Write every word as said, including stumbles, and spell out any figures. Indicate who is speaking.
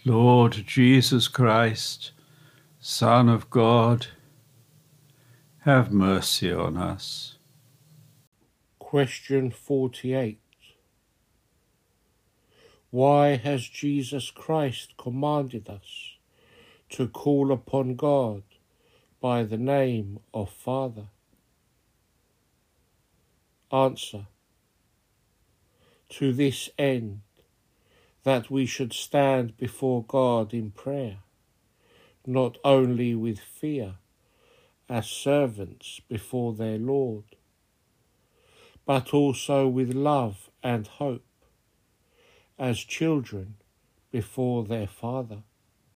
Speaker 1: Lord Jesus Christ, Son of God, have mercy on us.
Speaker 2: Question forty-eight. Why has Jesus Christ commanded us to call upon God by the name of Father? Answer. To this end, that we should stand before God in prayer, not only with fear, as servants before their Lord, but also with love and hope, as children before their Father.